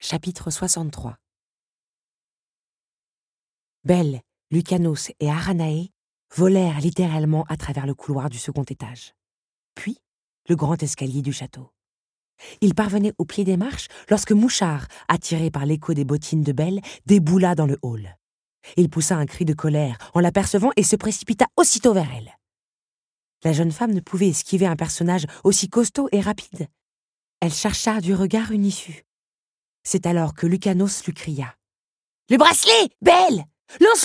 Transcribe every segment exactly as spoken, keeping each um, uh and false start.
Chapitre soixante-trois. Belle, Lucanos et Aranae volèrent littéralement à travers le couloir du second étage, puis le grand escalier du château. Ils parvenaient au pied des marches lorsque Mouchard, attiré par l'écho des bottines de Belle, déboula dans le hall. Il poussa un cri de colère en l'apercevant et se précipita aussitôt vers elle. La jeune femme ne pouvait esquiver un personnage aussi costaud et rapide. Elle chercha du regard une issue. C'est alors que Lucanos lui cria « Le bracelet, Belle! Lance-le-moi »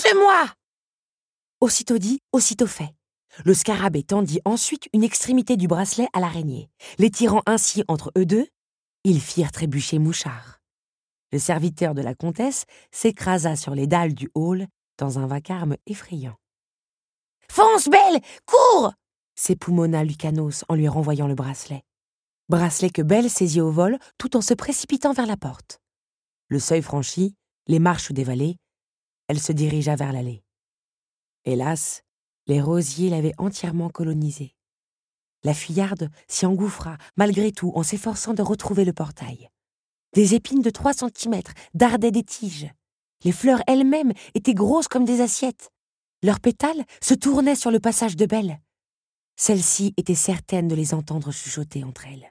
Aussitôt dit, aussitôt fait. Le scarabée tendit ensuite une extrémité du bracelet à l'araignée. Les tirant ainsi entre eux deux, ils firent trébucher Mouchard. Le serviteur de la comtesse s'écrasa sur les dalles du hall dans un vacarme effrayant. « Fonce, Belle! Cours !» s'époumonna Lucanos en lui renvoyant le bracelet. Bracelet que Belle saisit au vol tout en se précipitant vers la porte. Le seuil franchi, les marches dévalées, elle se dirigea vers l'allée. Hélas, les rosiers l'avaient entièrement colonisée. La fuyarde s'y engouffra malgré tout en s'efforçant de retrouver le portail. Des épines de trois centimètres dardaient des tiges. Les fleurs elles-mêmes étaient grosses comme des assiettes. Leurs pétales se tournaient sur le passage de Belle. Celle-ci était certaine de les entendre chuchoter entre elles.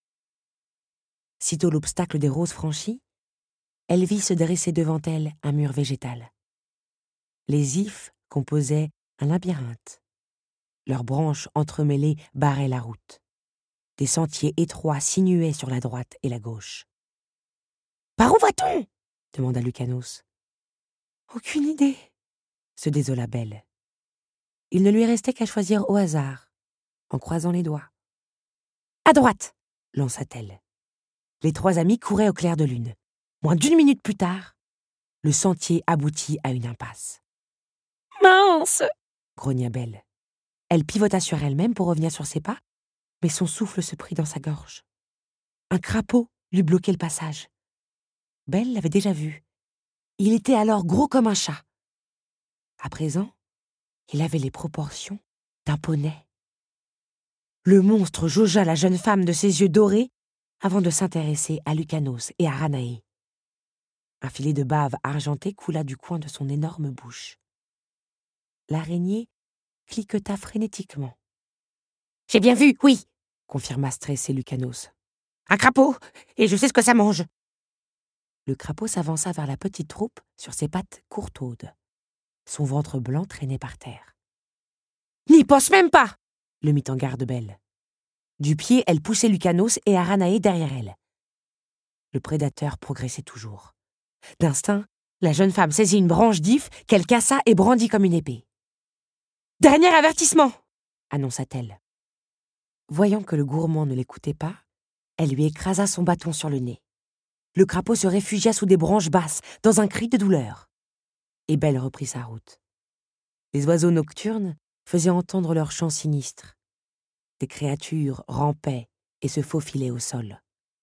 Sitôt l'obstacle des roses franchi, elle vit se dresser devant elle un mur végétal. Les ifs composaient un labyrinthe. Leurs branches entremêlées barraient la route. Des sentiers étroits sinuaient sur la droite et la gauche. « Par où va-t-on » demanda Lucanos. « Aucune idée » se désola Belle. Il ne lui restait qu'à choisir au hasard, en croisant les doigts. « À droite » lança-t-elle. Les trois amis couraient au clair de lune. Moins d'une minute plus tard, le sentier aboutit à une impasse. « Mince !» grogna Belle. Elle pivota sur elle-même pour revenir sur ses pas, mais son souffle se prit dans sa gorge. Un crapaud lui bloquait le passage. Belle l'avait déjà vu. Il était alors gros comme un chat. À présent, il avait les proportions d'un poney. Le monstre jaugea la jeune femme de ses yeux dorés avant de s'intéresser à Lucanos et à Aranae. Un filet de bave argentée coula du coin de son énorme bouche. L'araignée cliqueta frénétiquement. « J'ai bien vu, oui !» confirma stressé Lucanos. « Un crapaud, et je sais ce que ça mange !» Le crapaud s'avança vers la petite troupe sur ses pattes courtaudes. Son ventre blanc traînait par terre. « N'y pense même pas !» le mit en garde Belle. Du pied, elle poussait Lucanos et Aranae derrière elle. Le prédateur progressait toujours. D'instinct, la jeune femme saisit une branche d'if qu'elle cassa et brandit comme une épée. « Dernier avertissement !» annonça-t-elle. Voyant que le gourmand ne l'écoutait pas, elle lui écrasa son bâton sur le nez. Le crapaud se réfugia sous des branches basses, dans un cri de douleur. Et Belle reprit sa route. Les oiseaux nocturnes faisaient entendre leurs chants sinistres. Des créatures rampaient et se faufilaient au sol.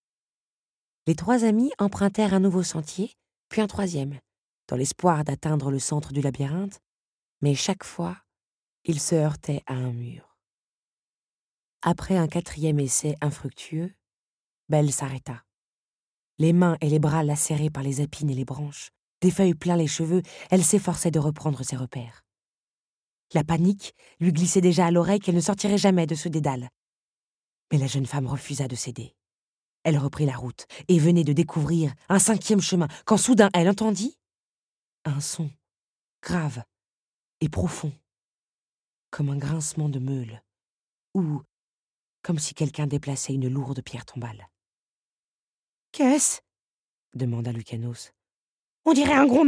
Les trois amis empruntèrent un nouveau sentier, puis un troisième, dans l'espoir d'atteindre le centre du labyrinthe, mais chaque fois, ils se heurtaient à un mur. Après un quatrième essai infructueux, Belle s'arrêta. Les mains et les bras lacérés par les épines et les branches, des feuilles plein les cheveux, elle s'efforçait de reprendre ses repères. La panique lui glissait déjà à l'oreille qu'elle ne sortirait jamais de ce dédale. Mais la jeune femme refusa de céder. Elle reprit la route et venait de découvrir un cinquième chemin quand soudain elle entendit un son grave et profond, comme un grincement de meule, ou comme si quelqu'un déplaçait une lourde pierre tombale. « Qu'est-ce » demanda Lucanos. « On dirait un grondement !»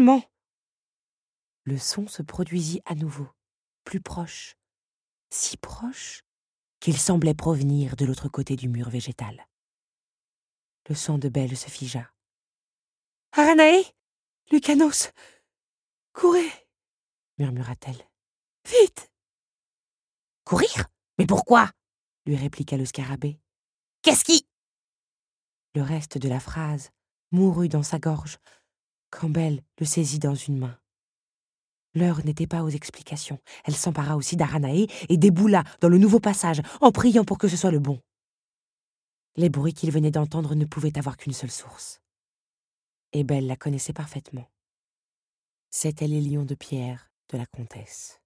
Le son se produisit à nouveau, plus proche, si proche qu'il semblait provenir de l'autre côté du mur végétal. Le sang de Belle se figea. « Aranae, Lucanos, courez !» murmura-t-elle. « Vite !»« Courir ? Mais pourquoi ?» lui répliqua le scarabée. « Qu'est-ce qui ?» Le reste de la phrase mourut dans sa gorge quand Belle le saisit dans une main. L'heure n'était pas aux explications. Elle s'empara aussi d'Aranae et déboula dans le nouveau passage en priant pour que ce soit le bon. Les bruits qu'il venait d'entendre ne pouvaient avoir qu'une seule source. et Belle la connaissait parfaitement. C'étaient les lions de pierre de la comtesse.